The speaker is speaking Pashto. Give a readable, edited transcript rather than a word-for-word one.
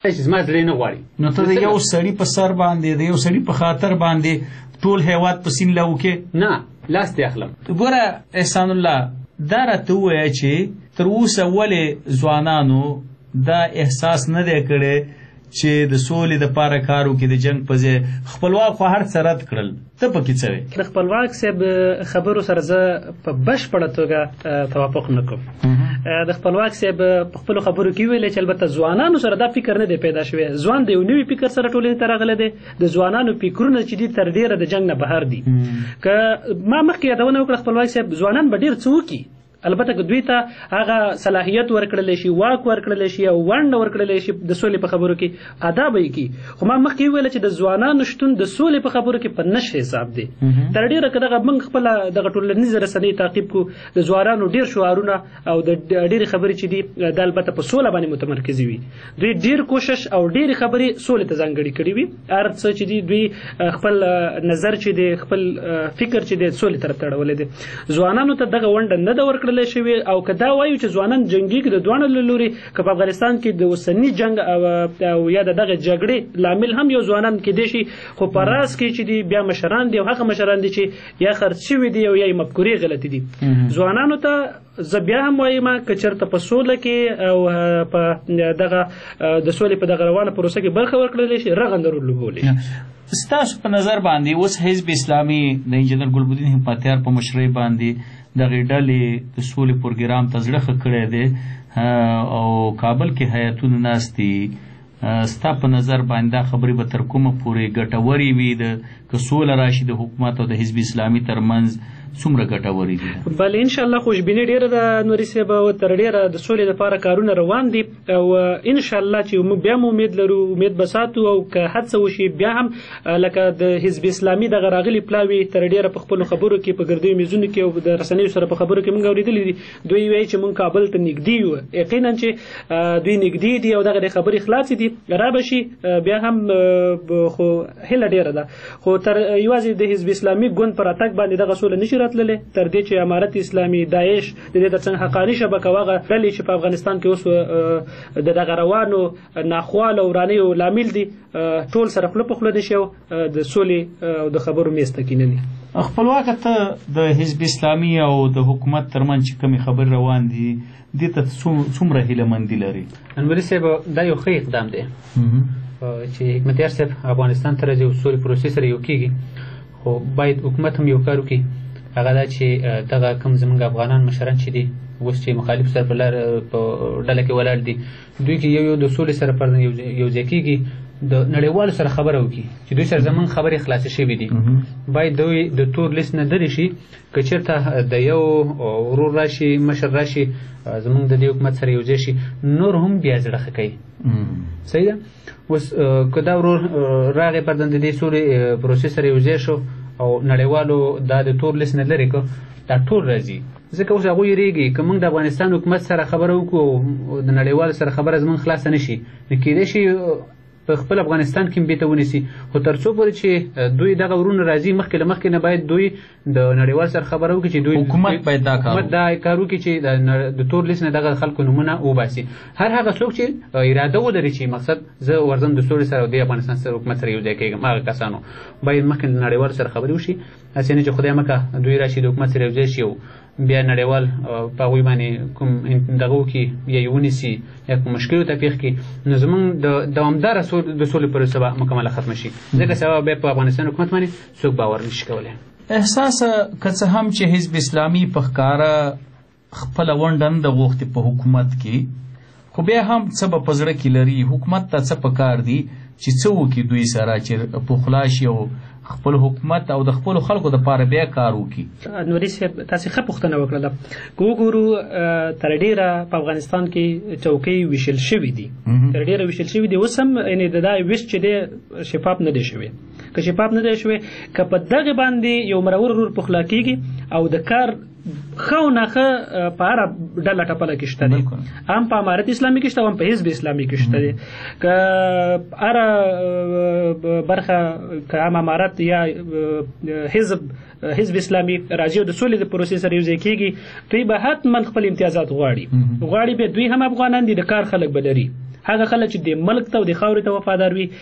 چې زما زړه نه غواړي. نو ته د یو سړي په سر باندې د یو سړي په خاطر باندې ټول هیواد په سین لو کې نه لاس دې اخلم. ګوره احسان الله دا راته ووایه چې تر اوسه ولې ځوانانو دا احساس نه دی کړی چې د سولې دپاره کار وکړي، د جنګ په ځای خپلواک خو هر څه رد کړل. ته پکې څه وایې؟ د خپلواک صاحب خبرو سره زه په بشپړه توګه توافق نه کوم. د خپلواک صاحب په خپلو خبرو کې ویلې چې البته ځوانانو سره دا فکر نه دی پیدا شوی. ځوان د یو نوي فکر سره ټولنې ته راغلی دی. د ځوانانو فکرونه چې دي تر ډېره د جنګ نه بهر دي. که ما مخکې یادونه وکړه خپلواک صاحب ځوانان به ډېر څه وکړي، البته که دوی ته هغه صلاحیت ورکړلی شي، واک ورکړلی شي او ونډه ورکړلی شي د سولې په خبرو کې، ادا به یې کړي. خو ما مخکې وویله چې د ځوانانو شتون د سولې په خبرو کې په نش حساب دی. تر ډېره که دغه موږ خپله دغه ټولنیزې رسنۍ تعقیب کړو، د ځوانانو ډېر شعارونه او د ډېرې خبرې چې دي دا البته په سوله باندې متمرکزې وي. دوی ډېر کوشش او ډېرې خبرې سولې ته ځانګړې کړي وي. هر څه چې دي دوی خپل نظر چې دی، خپل فکر چې دی سولې طرف ته اړولی دی. ځوانانو ته دغه ونډه نه ده ورکړل شوی. او که دا وایو چې ځوانان جنګیږي د دواړو له لوري، که په افغانستان کې د اوسني جنګ او یا د دغه جګړې لامل هم یو ځوانان کېدای شي، خو په راز کې چې دي بیا مشران دي او هغه مشران دي چې یا خرڅ شوي دي او یا یې مفکورې غلطې دي. ځوانانو ته زه بیا هم وایم که چېرته په سوله کې او په دغه د سولې په دغه روانه پروسه کې برخه ورکړلی شي، رغنده رول لوبولی. ستاسو په نظر باندې اوس حزب اسلامي د انجینر ګلبدین همتیار په مشرۍ باندې دغې ډلې د سولې پروګرام ته زړه ښه کړی دی او کابل کې هیاتونه ناست دي. ستا په نظر باندې دا خبرې به تر کومه پورې ګټورې وي؟ که سوله راشي د حکومت او د حزب اسلامي ترمنځ څومره ګټورې دي؟ بله انشاءالله خوشبیني ډېره ده نوري صاحب، او تر ډېره د سولې لپاره کارونه روان دي او انشاءالله چې موږ بیا هم امید لرو، امید به ساتو. او که هڅه وشي بیا هم لکه د حزب اسلامي دغه راغلي پلاوي تر ډېره په خپلو خبرو کې په ګردیو میزونو کې او د رسنیو سره په خبرو کې موږ اورېدلي دي. دوی وایي چې موږ کابل ته نږدې یو. یقینا چې دوی نږدې دي او دغه د خبرې خلاصې دي، را به شي بیا هم. خو هیله ډېره ده، خو تر یوازې د حزب اسلامي ګوند پر اتګ باندې دغه سوله نشي راتللی، تر دې چې امارت اسلامي، داعش، د دې تر څنګ حقاني شبکه هغه ډلې چې په افغانستان کې اوس د دغه روانو ناخوالو او ورانیو لامل دي، ټول سره خوله په خوله نشي او د سولې او د خبرو میز ته کېنوي. خپلواکه ته د حزب اسلامي او د حکومت ترمنځ چې کومې خبرې روان دي دې ته څومره هیلهمندي لري؟ انوري صاحب دا یو ښه اقدام دی چې حکمتیار صاحب افغانستان ته راځي او سولې پروسې سره یو کېږي. خو باید حکومت هم یو کار وکړي، هغه دا چې دغه کوم زموږ افغانان مشران چې دي اوس چې مخالف سره په ډله کې ولاړ دي، دوی کې یو د سولې سره پر یو ځای کېږي، د نړیوالو سره خبره وکړي چې دوی سره زموږ خبرې خلاصې شوي دي. باید دوی د تور لیست نه لرې شي. که چېرته د یو ورور راشي، مشر راشي، زموږ د دې حکومت سره یو ځای شي، نور هم بیا زړه ښه کوي. صحیح ده. اوس که دا ورور راغی پر د دې سولې پروسې سره یو ځای شو او نړیوالو دا د تور لیست نه لرې کړو، دا ټول راځي. ځکه اوس هغوی یېرېږي که موږ د افغانستان حکومت سره خبره وکړو او د نړیوالو سره خبره زموږ خلاصه نه شي، نو کېدای شي په خپل افغانستان کې هم بیته ونیسي. خو تر څو پورې چې دوی دغه ورونه راځي، مخکې له مخکې نه باید دوی د نړیوال سره خبره وکړي چې دوی حکومت باید دا کار وکړي چې د تور لیست نه دغه خلکو نومونه وباسي. هر هغه څوک چې اراده ولري چې مقصد زه ورځم د سولې سره او د افغانستان سره حکومت سره یو ځای کېږم، هغه کسانو باید مخکې د نړیوالو سره خبرې وشي. هسې نه چې خدای مکړه دوی راشي د حکومت سره یو ځای شي او بیا نړیوال په هغوی باندې کوم دغه وکړي یا یې ونیسي یا کوم مشکل ته پېښ کړي، نو زموږ د دوامداره د سولې پروسه به مکمله ختمه شي. ځکه سبا بیا په افغانستان حکومت باندې څوک باور نشي کولی. احساسه که څه هم چې حزب اسلامي په ښکاره خپله ونډه نه ده غوښتې په حکومت کې، خو بیا هم څه به په زړه کې لري. حکومت ته څه پکار دي چې څه وکړي دوی سره چې پخلا شي او خپل حکومت او د خپلو خلکو دپاره بیا کار وکړي. نوري صاحب تاسې ښه پوښتنه وکړله. که وګورو تر ډېره په افغانستان کې چوکۍ ویشل شوي دي، تر ډېره ویشل شوي دي. اوس هم یعنې د دا ویش چې دی شفاف نه دی شوی. که شفاف نه دی شوی، که په دغې باندې یو مرور ورور پخلا کېږي او د کار ښه او ناښه په هره ډله ټپله کې شته دی، هم په امارت اسلامي کې شته او هم په حزب اسلامي کې شته دی. که هره برخه که هم امارت یا حزب اسلامي راځي او د سولې د پروسې سره یو ځای کېږي، دوی به حتما خپل امتیازات غواړي. بیا دوی هم افغانان دي، د کار خلک به لري هغه خلک چې د ملک ته او د خاورې ته وفادار وي